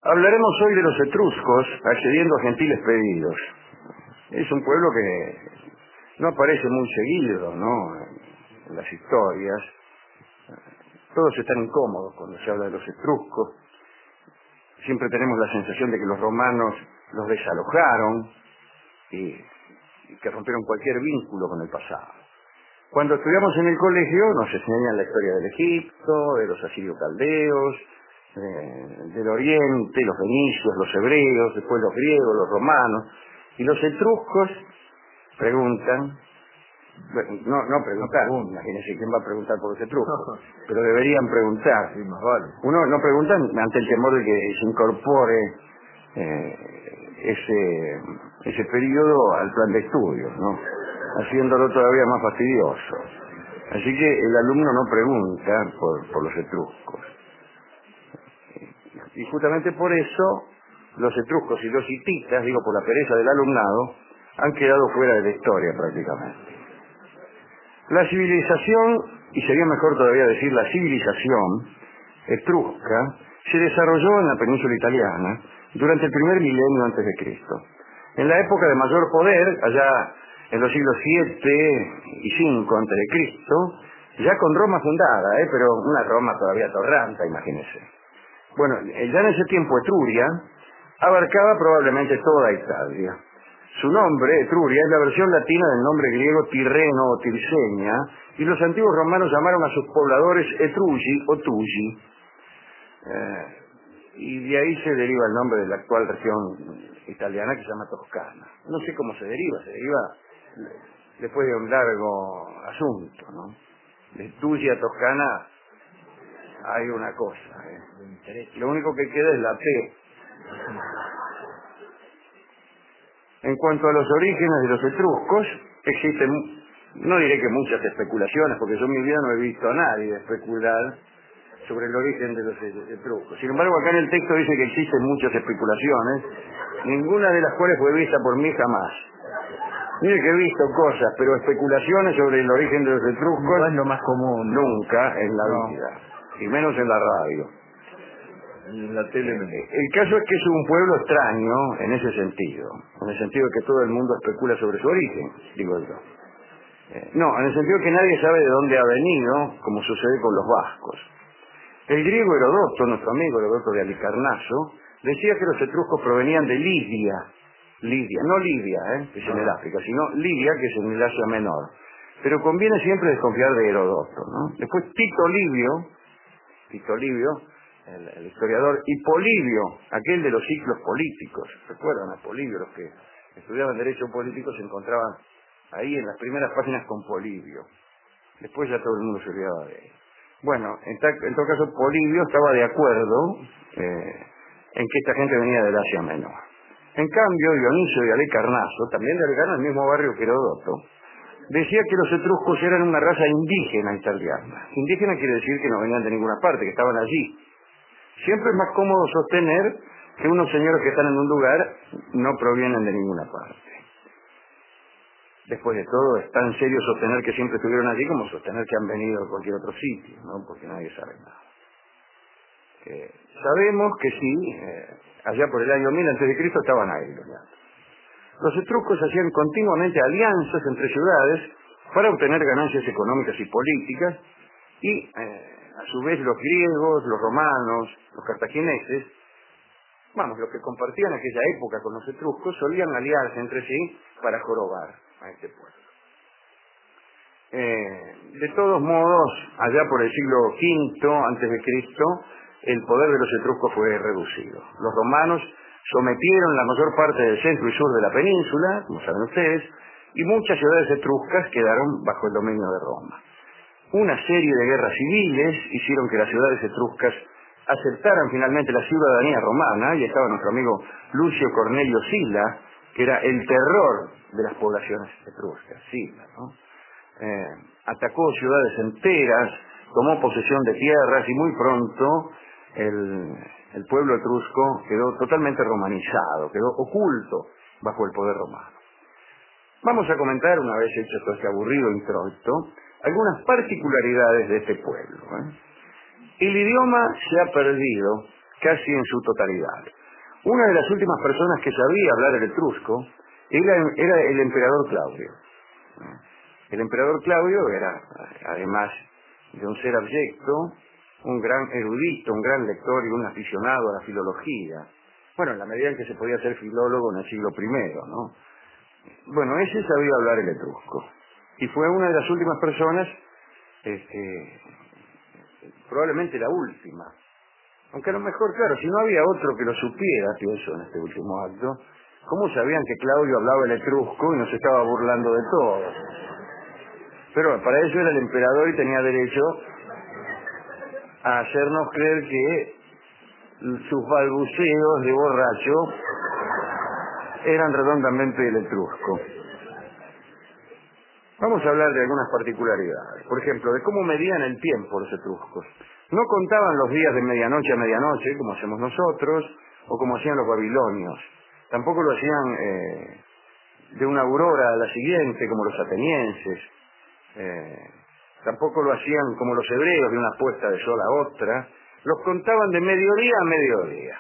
Hablaremos hoy de los etruscos accediendo a gentiles pedidos. Es un pueblo que no aparece muy seguido, ¿no?, en las historias. Todos están incómodos cuando se habla de los etruscos. Siempre tenemos la sensación de que los romanos los desalojaron y que rompieron cualquier vínculo con el pasado. Cuando estudiamos en el colegio nos enseñan la historia del Egipto, de los asirio-caldeos, del Oriente, los fenicios, los hebreos, después los griegos, los romanos. Y los etruscos preguntan, bueno, no preguntar, imagínense quién va a preguntar por los etruscos, pero deberían preguntar. Sí, más vale. Uno no pregunta ante el temor de que se incorpore ese periodo al plan de estudios, ¿no?, haciéndolo todavía más fastidioso. Así que el alumno no pregunta por los etruscos. Y justamente por eso los etruscos y los hititas, digo por la pereza del alumnado, han quedado fuera de la historia prácticamente. La civilización, y sería mejor todavía decir la civilización etrusca, se desarrolló en la península italiana durante el primer milenio antes de Cristo. En la época de mayor poder, allá en los siglos 7 y 5 antes de Cristo, ya con Roma fundada, pero una Roma todavía torranta, imagínense. Bueno, ya en ese tiempo Etruria abarcaba probablemente toda Italia. Su nombre, Etruria, es la versión latina del nombre griego Tirreno o Tirseña, y los antiguos romanos llamaron a sus pobladores Etrugi o Tugi. Y de ahí se deriva el nombre de la actual región italiana que se llama Toscana. No sé cómo se deriva después de un largo asunto, ¿no? De Tugi a Toscana hay una cosa, Lo único que queda es la P. En cuanto a los orígenes de los etruscos, existen, no diré que muchas especulaciones, porque yo en mi vida no he visto a nadie especular sobre el origen de los etruscos. Sin embargo, acá en el texto dice que existen muchas especulaciones, ninguna de las cuales fue vista por mí jamás. Mire que he visto cosas, pero especulaciones sobre el origen de los etruscos No es lo más común. nunca en la vida, y menos en la radio. En la tele. El caso es que es un pueblo extraño en ese sentido, en el sentido de que todo el mundo especula sobre su origen, digo yo. No, en el sentido de que nadie sabe de dónde ha venido, como sucede con los vascos. El griego Herodoto, nuestro amigo Herodoto de Halicarnaso, decía que los etruscos provenían de Lidia, no Libia, que es en el África, sino Lidia, que es en el Asia Menor. Pero conviene siempre desconfiar de Herodoto, ¿no? Después Tito Livio, el historiador, y Polibio, aquel de los ciclos políticos. ¿Recuerdan a Polibio? Los que estudiaban derecho político se encontraban ahí en las primeras páginas con Polibio. Después ya todo el mundo se olvidaba de él. Bueno, en todo caso Polibio estaba de acuerdo en que esta gente venía del Asia Menor. En cambio, Dionisio de Halicarnaso, también de Halicarnaso, el mismo barrio que Herodoto, decía que los etruscos eran una raza indígena italiana. Indígena quiere decir que no venían de ninguna parte, que estaban allí. Siempre es más cómodo sostener que unos señores que están en un lugar no provienen de ninguna parte. Después de todo, es tan serio sostener que siempre estuvieron allí como sostener que han venido de cualquier otro sitio, ¿no? Porque nadie sabe nada. Sabemos que sí, allá por el año 1000 a.C. estaban ahí. Los etruscos hacían continuamente alianzas entre ciudades para obtener ganancias económicas y políticas, y a su vez los griegos, los romanos, los cartagineses, los que compartían aquella época con los etruscos, solían aliarse entre sí para jorobar a este pueblo. De todos modos, allá por el siglo V antes de Cristo, el poder de los etruscos fue reducido. Los romanos sometieron la mayor parte del centro y sur de la península, como saben ustedes, y muchas ciudades etruscas quedaron bajo el dominio de Roma. Una serie de guerras civiles hicieron que las ciudades etruscas aceptaran finalmente la ciudadanía romana, y estaba nuestro amigo Lucio Cornelio Sila, que era el terror de las poblaciones etruscas. Sila, ¿no? Atacó ciudades enteras, tomó posesión de tierras, y muy pronto el pueblo etrusco quedó totalmente romanizado, quedó oculto bajo el poder romano. Vamos a comentar, una vez hecho todo este aburrido introito, algunas particularidades de este pueblo. El idioma se ha perdido casi en su totalidad. Una de las últimas personas que sabía hablar el etrusco era el emperador Claudio. El emperador Claudio era, además de un ser abyecto, un gran erudito, un gran lector y un aficionado a la filología. Bueno, en la medida en que se podía ser filólogo en el siglo I, ¿no? Bueno, ese sabía hablar el etrusco. Y fue una de las últimas personas, probablemente la última. Aunque a lo mejor, claro, si no había otro que lo supiera, pienso en este último acto, ¿cómo sabían que Claudio hablaba el etrusco y nos estaba burlando de todo? Pero para eso era el emperador y tenía derecho a hacernos creer que sus balbuceos de borracho eran redondamente el etrusco. Vamos a hablar de algunas particularidades. Por ejemplo, de cómo medían el tiempo los etruscos. No contaban los días de medianoche a medianoche, como hacemos nosotros, o como hacían los babilonios. Tampoco lo hacían de una aurora a la siguiente, como los atenienses. Tampoco lo hacían como los hebreos, de una puesta de sol a otra. Los contaban de mediodía a mediodía.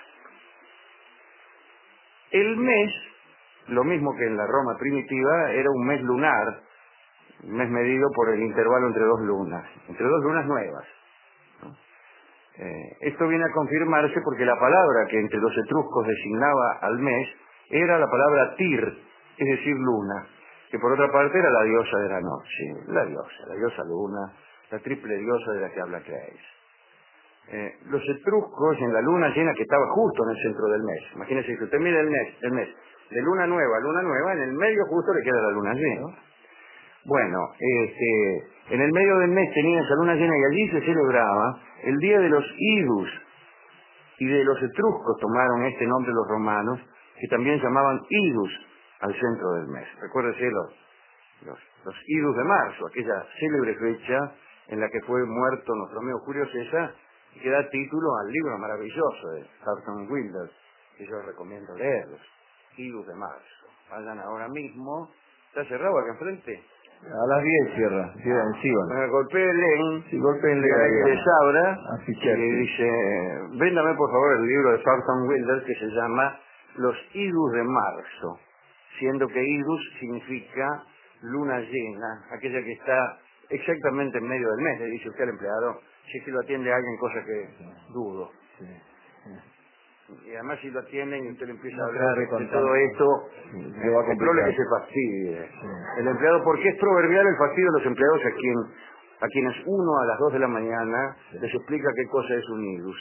El mes, lo mismo que en la Roma primitiva, era un mes lunar, un mes medido por el intervalo entre dos lunas nuevas. Esto viene a confirmarse porque la palabra que entre los etruscos designaba al mes era la palabra Tir, es decir, luna, que por otra parte era la diosa de la noche, la diosa luna, la triple diosa de la que habla Claes. Los etruscos en la luna llena que estaba justo en el centro del mes, imagínense que usted mira el mes, de luna nueva a luna nueva, en el medio justo le queda la luna llena. Bueno, en el medio del mes tenía esa luna llena y allí se celebraba el día de los idus, y de los etruscos tomaron este nombre los romanos, que también llamaban idus al centro del mes. Recuérdese los idus de marzo, aquella célebre fecha en la que fue muerto nuestro amigo Julio César, y que da título al libro maravilloso de Thornton Wilder, que yo recomiendo leerlos, idus de marzo. Vayan ahora mismo. ¿Está cerrado acá enfrente? A las 10 cierra, encima. Golpéenle, Sí, golpéenle que les abra, así y dice, véndame por favor el libro de Thornton Wilder que se llama Los idus de marzo, siendo que idus significa luna llena, aquella que está exactamente en medio del mes, le dice usted al empleado, si es que lo atiende alguien, cosa que dudo. Sí. Y además si lo atienden y usted le empieza No a hablar de con todo tanto. esto, Le va a es probable complicar. que se fastidie. Sí. El empleado, porque es proverbial el fastidio de los empleados a quienes uno a las 2 de la mañana les explica qué cosa es un idus.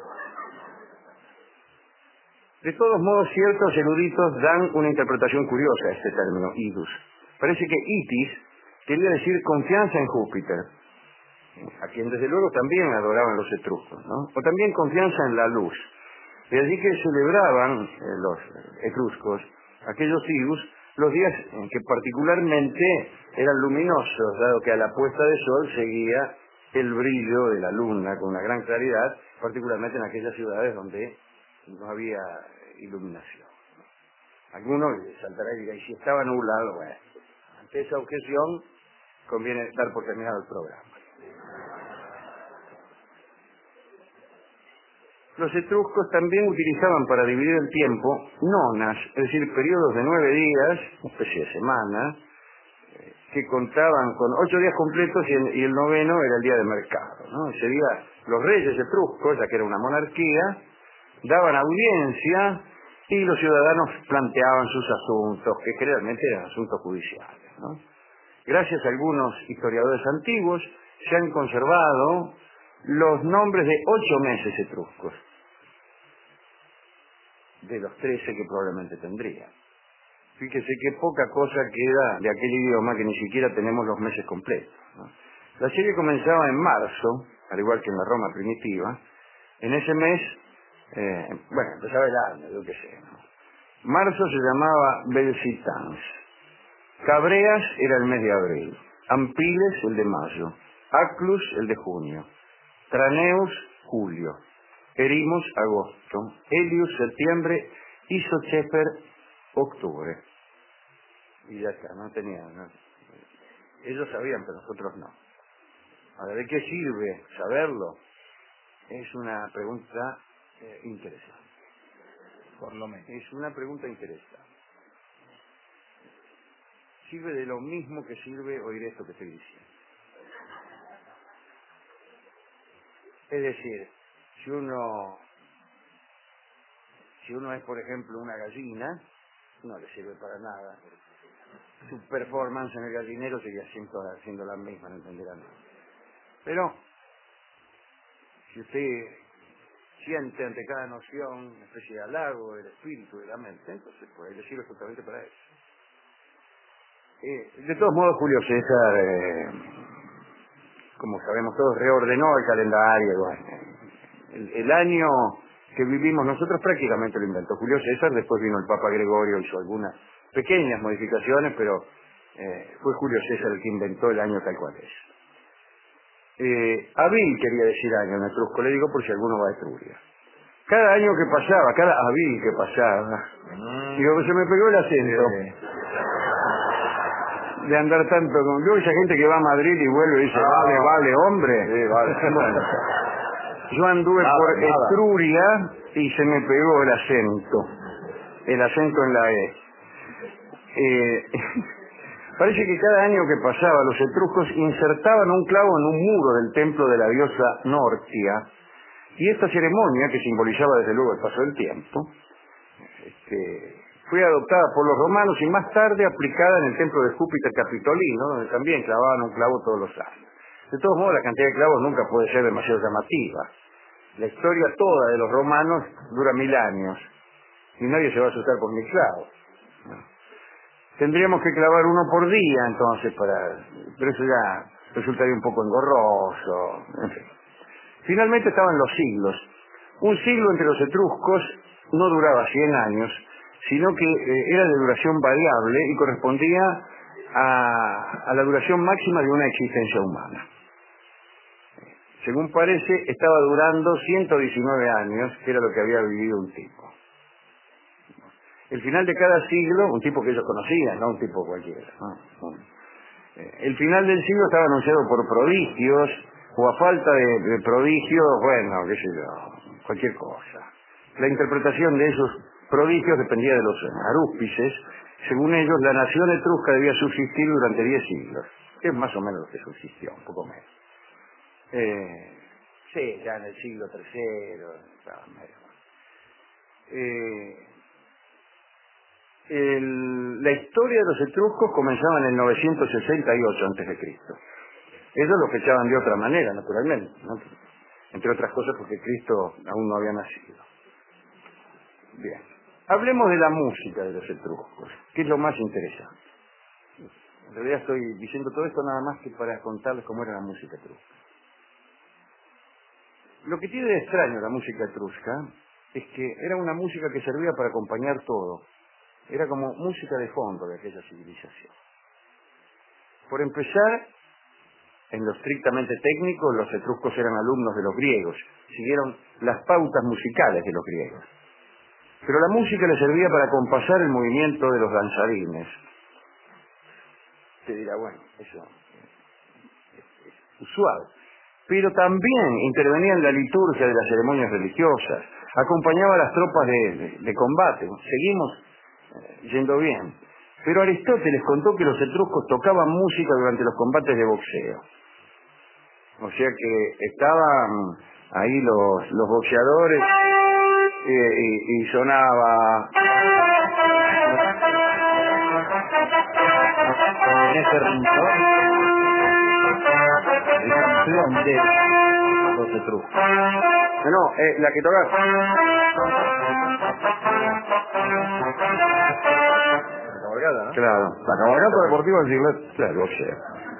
De todos modos, ciertos eruditos dan una interpretación curiosa a este término, idus. Parece que itis quería decir confianza en Júpiter, a quien desde luego también adoraban los etruscos, ¿no? O también confianza en la luz. De allí que celebraban los etruscos, aquellos idus, los días en que particularmente eran luminosos, dado que a la puesta de sol seguía el brillo de la luna con una gran claridad, particularmente en aquellas ciudades donde no había iluminación. Algunos les saltará y dirá, y si estaba nublado, bueno, ante esa objeción conviene dar por terminado el programa. Los etruscos también utilizaban para dividir el tiempo nonas, es decir, periodos de 9 días, una especie de semana, que contaban con 8 días completos y el noveno era el día de mercado, ¿no? Ese día los reyes etruscos, ya que era una monarquía, daban audiencia y los ciudadanos planteaban sus asuntos, que generalmente eran asuntos judiciales, ¿no? Gracias a algunos historiadores antiguos se han conservado los nombres de 8 meses etruscos, de los 13 que probablemente tendrían. Fíjese qué poca cosa queda de aquel idioma que ni siquiera tenemos los meses completos, ¿no? La serie comenzaba en marzo, al igual que en la Roma primitiva. En ese mes, empezaba el año, yo qué sé, ¿no? Marzo se llamaba Belcitans. Cabreas era el mes de abril. Ampiles el de mayo. Aclus el de junio. Traneus, julio. Erimos, agosto. Helius, septiembre. Y Sochefer, octubre. Y ya está, no tenían. ¿No? Ellos sabían, pero nosotros no. Ahora, ¿de qué sirve saberlo? Es una pregunta interesante. Por lo menos. Es una pregunta interesante. Sirve de lo mismo que sirve oír esto que estoy diciendo. Es decir, si uno es, por ejemplo, una gallina, no le sirve para nada. Su performance en el gallinero seguía siendo la misma, no entenderán nada. Pero, si usted siente ante cada noción una especie de halago del espíritu, de la mente, entonces pues le sirve justamente para eso. De todos modos, Julio César, como sabemos todos, reordenó el calendario. Bueno, el año que vivimos nosotros prácticamente lo inventó Julio César, después vino el Papa Gregorio, hizo algunas pequeñas modificaciones, pero fue Julio César el que inventó el año tal cual es. Abril quería decir año en etrusco, le digo por si alguno va a Etruria. Cada año que pasaba, cada abril que pasaba, digo, se me pegó el acento. De andar tanto con... Yo esa gente que va a Madrid y vuelve y dice, vale, hombre. Sí, vale. Bueno, yo anduve por Etruria y se me pegó el acento en la E. Parece que cada año que pasaba los etruscos insertaban un clavo en un muro del templo de la diosa Nortia, y esta ceremonia, que simbolizaba desde luego el paso del tiempo, fue adoptada por los romanos y más tarde aplicada en el templo de Júpiter Capitolino, donde también clavaban un clavo todos los años. De todos modos, la cantidad de clavos nunca puede ser demasiado llamativa. La historia toda de los romanos dura 1000 años y nadie se va a asustar por 1000 clavos. Tendríamos que clavar uno por día entonces, pero eso ya resultaría un poco engorroso. En fin. Finalmente estaban los siglos. Un siglo entre los etruscos no duraba 100 años, sino que era de duración variable y correspondía a la duración máxima de una existencia humana. Según parece, estaba durando 119 años, que era lo que había vivido un tipo. El final de cada siglo, un tipo que ellos conocían, no un tipo cualquiera, ¿no? El final del siglo estaba anunciado por prodigios, o a falta de prodigios, bueno, qué sé yo, cualquier cosa. La interpretación de esos prodigios dependía de los arúspices. Según ellos, la nación etrusca debía subsistir durante 10 siglos, que es más o menos lo que subsistió, un poco menos. Sí, ya en el siglo III, estaba la historia de los etruscos comenzaba en el 968 a.C. Ellos lo fechaban de otra manera, naturalmente, ¿no? Entre otras cosas porque Cristo aún no había nacido. Bien. Hablemos de la música de los etruscos, que es lo más interesante. En realidad estoy diciendo todo esto nada más que para contarles cómo era la música etrusca. Lo que tiene de extraño la música etrusca es que era una música que servía para acompañar todo. Era como música de fondo de aquella civilización. Por empezar, en lo estrictamente técnico, los etruscos eran alumnos de los griegos, siguieron las pautas musicales de los griegos. Pero la música les servía para compasar el movimiento de los danzarines. Te dirá, bueno, eso es usual. Pero también intervenía en la liturgia de las ceremonias religiosas, acompañaba a las tropas de combate. Seguimos yendo bien. Pero Aristóteles contó que los etruscos tocaban música durante los combates de boxeo. O sea que estaban ahí los boxeadores y sonaba... Ese ritmo de los etruscos. No, la que tocaba... La cabalgata, ¿no? Claro, La cabalgata deportiva del Gillette. claro, boxeo.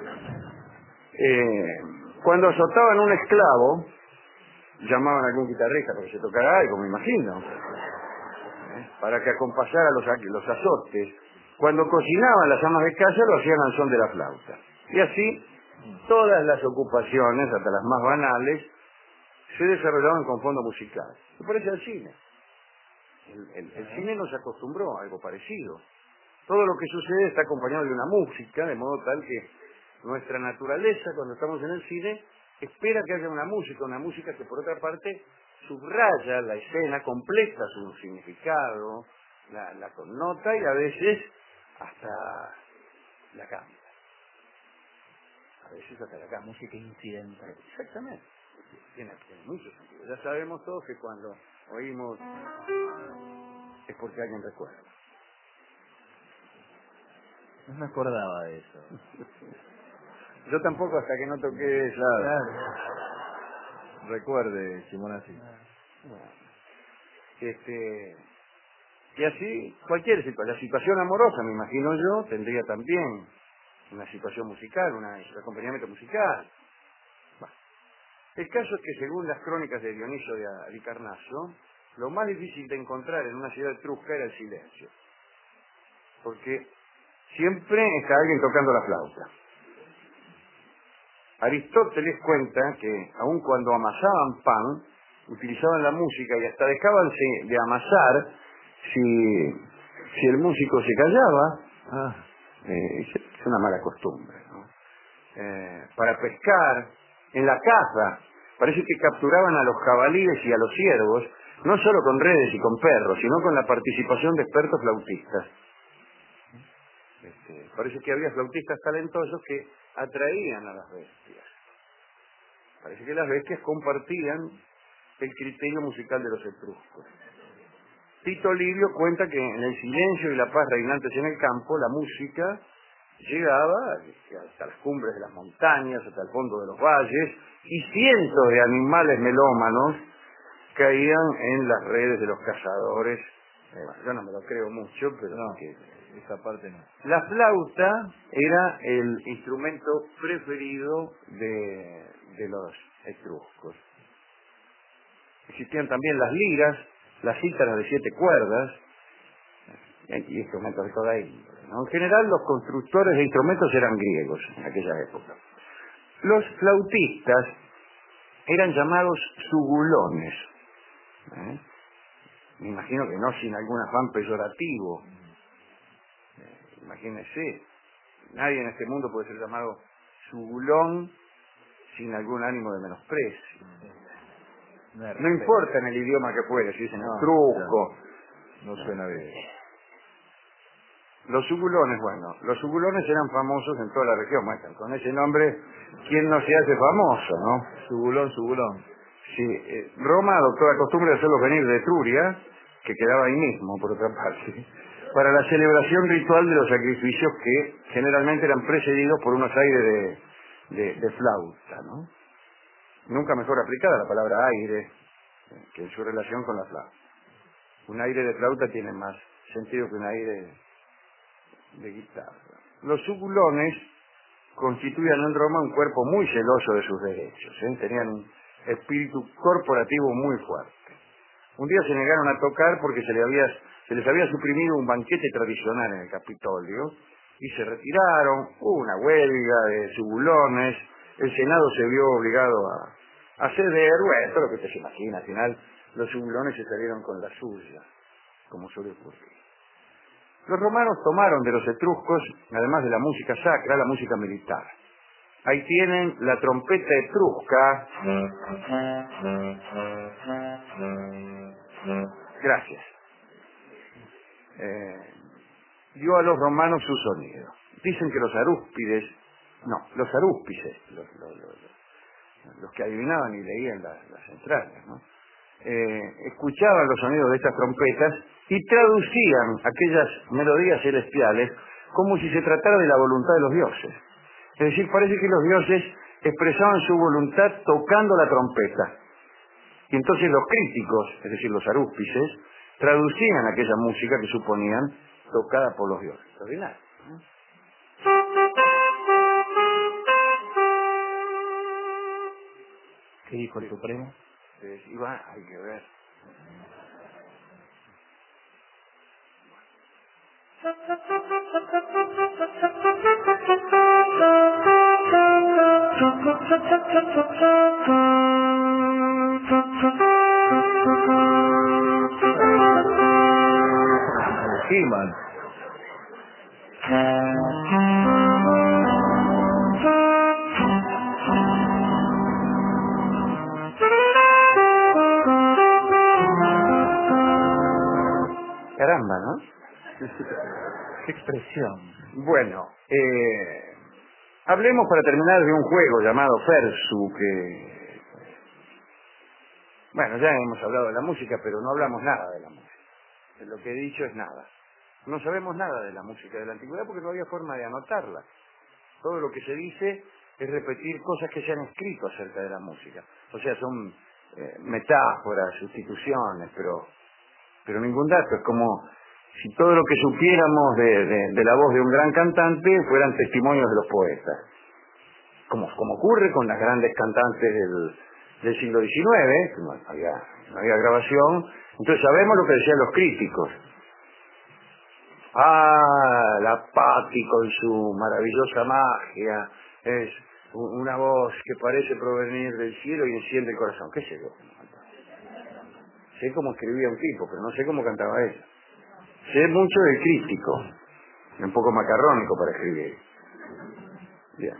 Cuando azotaban un esclavo, llamaban a algún guitarrista para que se tocara algo, me imagino, para que acompasara los azotes. Cuando cocinaban las amas de casa lo hacían al son de la flauta. Y así, todas las ocupaciones, hasta las más banales, se desarrollaban con fondo musical. Se parece al cine. El cine nos acostumbró a algo parecido. Todo lo que sucede está acompañado de una música, de modo tal que nuestra naturaleza, cuando estamos en el cine, espera que haya una música que por otra parte subraya la escena, completa su significado, la connota y a veces hasta la cambia. A veces hasta la cambia. Música incidental. Exactamente. Tiene mucho sentido. Ya sabemos todos que cuando oímos es porque alguien recuerda. No me acordaba de eso. Yo tampoco hasta que no toqué eso. Claro. Recuerde, Simonazzi. Bueno, y así, cualquier situación. La situación amorosa, me imagino yo, tendría también una situación musical, un acompañamiento musical. Bueno, el caso es que según las crónicas de Dioniso de Halicarnaso, lo más difícil de encontrar en una ciudad etrusca era el silencio. Porque siempre está alguien tocando la flauta. Aristóteles cuenta que aun cuando amasaban pan, utilizaban la música y hasta dejaban de amasar si el músico se callaba. Es una mala costumbre, ¿no? Para pescar, en la caza, parece que capturaban a los jabalíes y a los ciervos, no solo con redes y con perros, sino con la participación de expertos flautistas. Parece que había flautistas talentosos que atraían a las bestias. Parece que las bestias compartían el criterio musical de los etruscos. Tito Livio cuenta que en el silencio y la paz reinantes en el campo, la música llegaba hasta las cumbres de las montañas, hasta el fondo de los valles, y cientos de animales melómanos caían en las redes de los cazadores. Yo no me lo creo mucho, pero no, esa parte no. La flauta era el instrumento preferido de los etruscos. Existían también las liras, las cítaras de 7 cuerdas y instrumentos de toda índole, ¿no? En general los constructores de instrumentos eran griegos en aquella época. Los flautistas eran llamados sugulones. Me imagino que no sin algún afán peyorativo. Imagínense, nadie en este mundo puede ser llamado sugulón sin algún ánimo de menosprecio. No importa en el idioma que fuere, si dicen etrusco. No suena bien. Los sugulones eran famosos en toda la región. Bueno, con ese nombre, ¿quién no se hace famoso, no? Sugulón. Sí, Roma adoptó la costumbre de hacerlos venir de Etruria, que quedaba ahí mismo, por otra parte, para la celebración ritual de los sacrificios que generalmente eran precedidos por unos aires de flauta, ¿no? Nunca mejor aplicada la palabra aire que en su relación con la flauta. Un aire de flauta tiene más sentido que un aire de guitarra. Los sugulones constituían en Roma un cuerpo muy celoso de sus derechos, tenían un espíritu corporativo muy fuerte. Un día se negaron a tocar porque se les había suprimido un banquete tradicional en el Capitolio y se retiraron. Hubo una huelga de sugulones, el Senado se vio obligado a ceder. Bueno, todo lo que usted se imagina, al final los sugulones se salieron con la suya, como suele ocurrir. Los romanos tomaron de los etruscos, además de la música sacra, la música militar. Ahí tienen la trompeta etrusca. Gracias. Dio a los romanos su sonido. Dicen que los arúspices, los que adivinaban y leían las entrañas, ¿no? Escuchaban los sonidos de estas trompetas y traducían aquellas melodías celestiales como si se tratara de la voluntad de los dioses. Es decir, parece que los dioses expresaban su voluntad tocando la trompeta. Y entonces los críticos, es decir, los arúspices, traducían aquella música que suponían tocada por los dioses. Extraordinario, ¿no? ¿Qué dijo el Supremo? Hay que ver. He-Man. Caramba, ¿no? Qué expresión. Bueno, hablemos para terminar de un juego llamado Fersu, que... Bueno, ya hemos hablado de la música, pero no hablamos nada de la música. Lo que he dicho es nada. No sabemos nada de la música de la antigüedad porque no había forma de anotarla. Todo lo que se dice es repetir cosas que se han escrito acerca de la música. O sea, son metáforas, sustituciones, pero ningún dato. Es como si todo lo que supiéramos de la voz de un gran cantante fueran testimonios de los poetas. Como ocurre con las grandes cantantes del siglo XIX, que no había grabación. Entonces sabemos lo que decían los críticos. La Patti con su maravillosa magia, es una voz que parece provenir del cielo y enciende el corazón. ¿Qué sé yo? Sé cómo escribía un tipo, pero no sé cómo cantaba ella. Sé mucho del crítico, un poco macarrónico para escribir. Bien.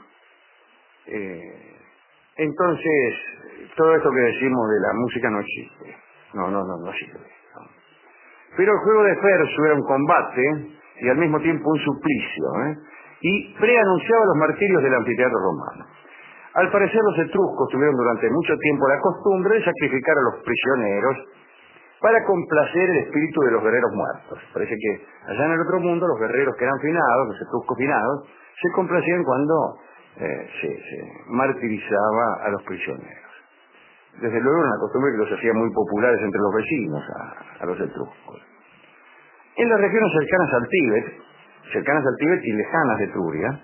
Entonces, todo esto que decimos de la música no existe. No existe. No. Pero el juego de Fersu era un combate y al mismo tiempo un suplicio, y preanunciaba los martirios del anfiteatro romano. Al parecer los etruscos tuvieron durante mucho tiempo la costumbre de sacrificar a los prisioneros para complacer el espíritu de los guerreros muertos. Parece que allá en el otro mundo los guerreros que eran finados, los etruscos finados, se complacían cuando se martirizaba a los prisioneros. Desde luego era una costumbre que los hacía muy populares entre los vecinos a los etruscos. En las regiones cercanas al Tíbet y lejanas de Etruria,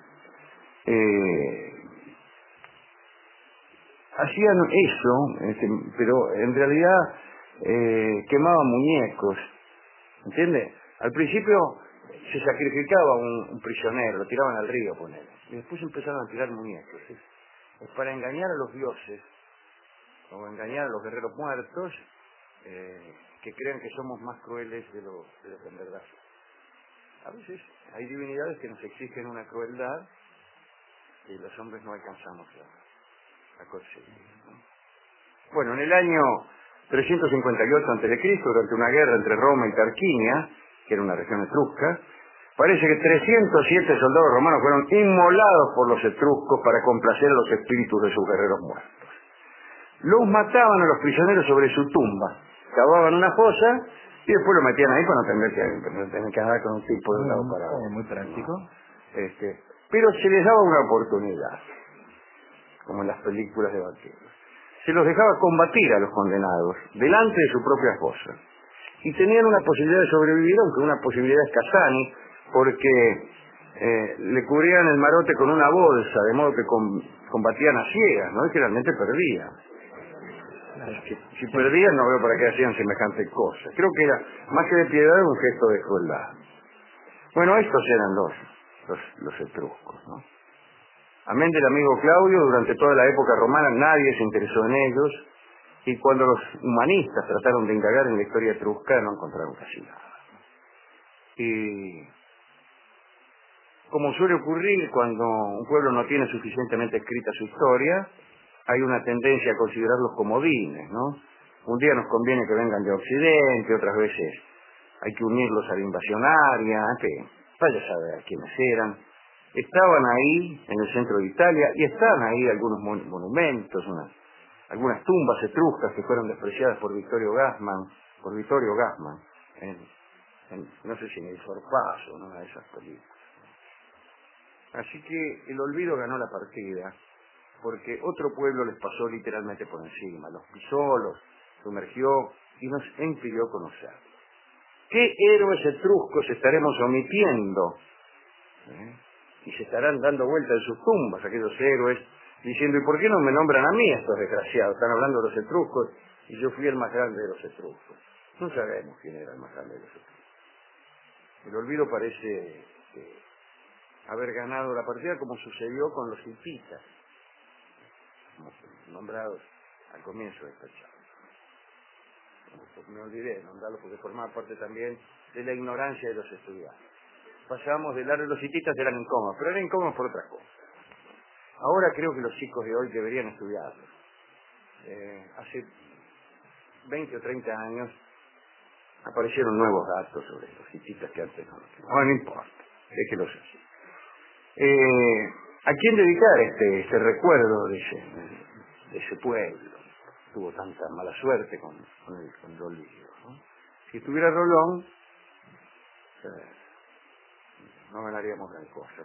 hacían eso, pero en realidad quemaban muñecos, ¿entiende? Al principio se sacrificaba un prisionero, lo tiraban al río, ponele, y después empezaron a tirar muñecos. Es para engañar a los dioses, o engañar a los guerreros muertos, que crean que somos más crueles de lo que en verdad son. A veces hay divinidades que nos exigen una crueldad que los hombres no alcanzamos a conseguir, ¿no? Bueno, en el año 358 a.C., durante una guerra entre Roma y Tarquinia, que era una región etrusca, parece que 307 soldados romanos fueron inmolados por los etruscos para complacer a los espíritus de sus guerreros muertos. Los mataban a los prisioneros sobre su tumba, cavaban una fosa y después lo metían ahí para no tener que andar con un tipo de un lado para otro. Muy práctico. ¿No? Pero se les daba una oportunidad, como en las películas de vaqueros. Se los dejaba combatir a los condenados delante de su propia fosa. Y tenían una posibilidad de sobrevivir, aunque una posibilidad escasani, porque le cubrían el marote con una bolsa, de modo que combatían a ciegas, ¿no? Y generalmente perdían. Si perdían, no veo para qué hacían semejante cosa. Creo que era, más que de piedad, un gesto de crueldad. Bueno, estos eran los etruscos, ¿no? Amén del amigo Claudio, durante toda la época romana nadie se interesó en ellos, y cuando los humanistas trataron de indagar en la historia etrusca, no encontraron casi nada. Y como suele ocurrir cuando un pueblo no tiene suficientemente escrita su historia, hay una tendencia a considerarlos comodines, ¿no? Un día nos conviene que vengan de Occidente, otras veces hay que unirlos a la invasión aria, que vaya a saber quiénes eran. Estaban ahí, en el centro de Italia, y están ahí algunos monumentos, algunas tumbas etruscas que fueron despreciadas por Vittorio Gassman, no sé si en El Sorpaso, ¿no? Una de esas películas. Así que el olvido ganó la partida, porque otro pueblo les pasó literalmente por encima, los pisó, los sumergió y nos impidió conocerlos. ¿Qué héroes etruscos estaremos omitiendo? Y se estarán dando vuelta en sus tumbas aquellos héroes, diciendo, ¿y por qué no me nombran a mí estos desgraciados? Están hablando de los etruscos y yo fui el más grande de los etruscos. No sabemos quién era el más grande de los etruscos. El olvido parece haber ganado la partida, como sucedió con los hititas, nombrados al comienzo de esta charla. Me olvidé de nombrarlos porque formaba parte también de la ignorancia de los estudiantes. Pasamos de largo, los hititas eran incómodos, pero eran incómodos por otras cosas. Ahora creo que los chicos de hoy deberían estudiarlos. Hace 20 o 30 años Aparecieron nuevos datos sobre los hititas que antes no. No importa, déjelos así. ¿A quién dedicar este recuerdo de ese pueblo? Tuvo tanta mala suerte con el olvido, ¿no? Si estuviera Rolón, no ganaríamos gran cosa.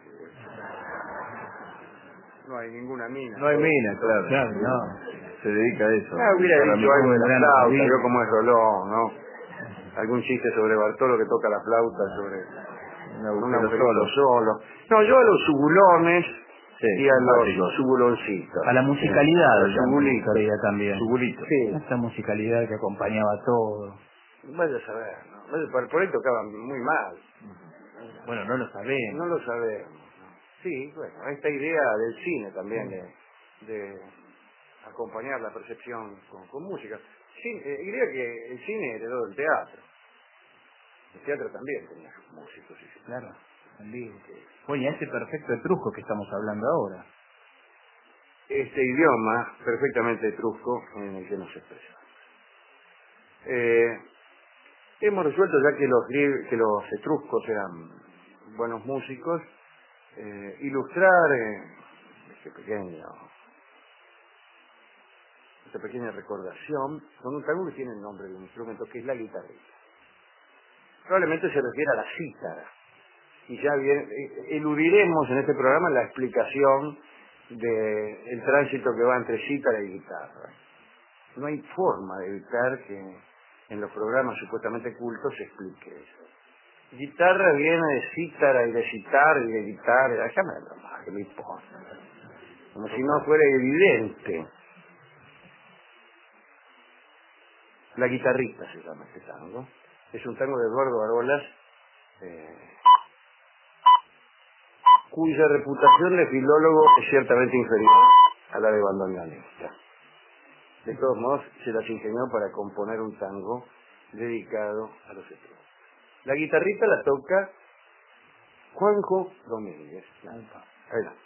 No hay ninguna mina. No hay mina, claro. No. Se dedica a eso. Hubiera dicho algo de la flauta, vio cómo es Rolón, ¿no? Algún chiste sobre Bartolo que toca la flauta, sobre un agujero solo. No, yo a los subulones y a los subuloncitos. A la musicalidad, los subulitos también. Subulitos. Sí. Esta musicalidad que acompañaba todo. Vaya a saber, ¿no? Por ahí tocaban muy mal. Bueno, no lo sabemos. No lo sabemos. Sí, bueno, esta idea del cine también, de acompañar la percepción con música. Sí, diría que el cine heredó del teatro. El teatro también tenía sus músicos. Sí. Claro, también. Oye, ese perfecto etrusco que estamos hablando ahora. Este idioma perfectamente etrusco en el que nos expresamos. Hemos resuelto ya que los etruscos eran buenos músicos, ilustrar esta pequeña recordación con un tango que tiene el nombre de un instrumento que es la guitarrita. Probablemente se refiere a la cítara. Y ya bien, eludiremos en este programa la explicación del tránsito que va entre cítara y guitarra. No hay forma de evitar que en los programas supuestamente cultos se explique eso. Guitarra viene de cítara y de citar y de guitarra, déjame nomás, que me importa. Como si no fuera evidente. La guitarrita se llama este tango. Es un tango de Eduardo Arolas, cuya reputación de filólogo es ciertamente inferior a la de bandoneonista. De todos modos, se las ingenió para componer un tango dedicado a los etruscos. La guitarrita la toca Juanjo Domínguez. Ahí va.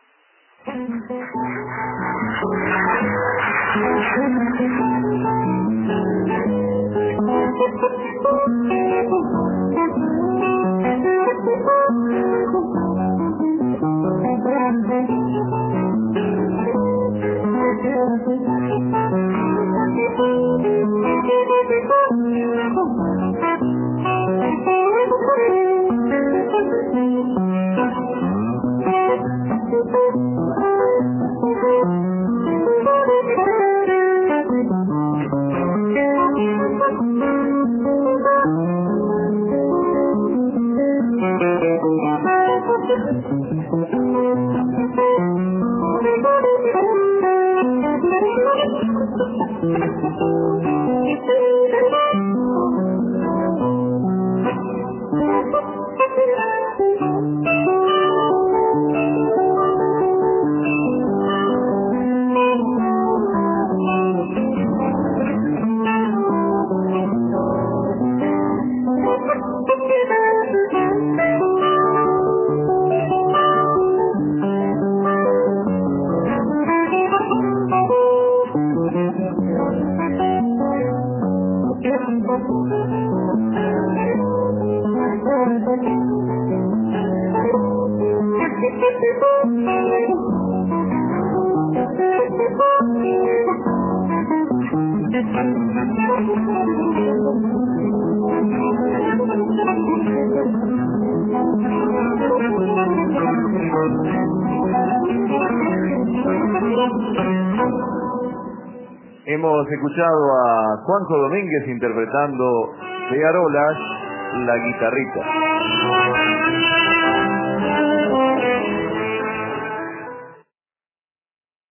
Hemos escuchado a Juanjo Domínguez interpretando de Arolas La Guitarrita.